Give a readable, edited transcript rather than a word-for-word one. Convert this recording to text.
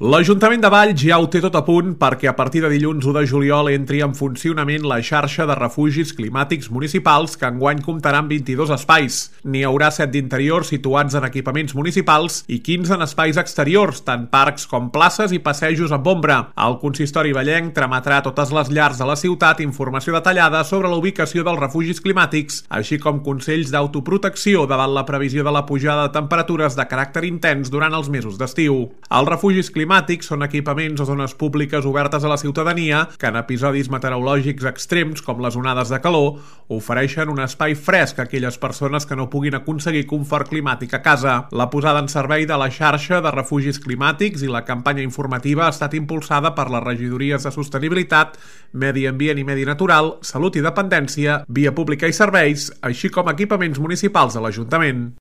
L'Ajuntament de Valls ja ho té tot a punt perquè a partir de dilluns 1 de juliol entri en funcionament la xarxa de refugis climàtics municipals que enguany comptarà amb 22 espais. N'hi haurà 7 d'interior situats en equipaments municipals i 15 en espais exteriors, tant parcs com places i passejos amb ombra. El consistori vallenc trametrà a totes les llars de la ciutat informació detallada sobre la ubicació dels refugis climàtics, així com consells d'autoprotecció davant la previsió de la pujada de temperatures de caràcter intens durant els mesos d'estiu. Els refugis climàtics són equipaments o zones públiques obertes a la ciutadania que en episodis meteorològics extrems com les onades de calor ofereixen un espai fresc a aquelles persones que no puguin aconseguir confort climàtic a casa. La posada en servei de la xarxa de refugis climàtics i la campanya informativa ha estat impulsada per les regidories de Sostenibilitat, Medi Ambient i Medi Natural, Salut i Dependència, Via Pública i Serveis, així com equipaments municipals de l'Ajuntament.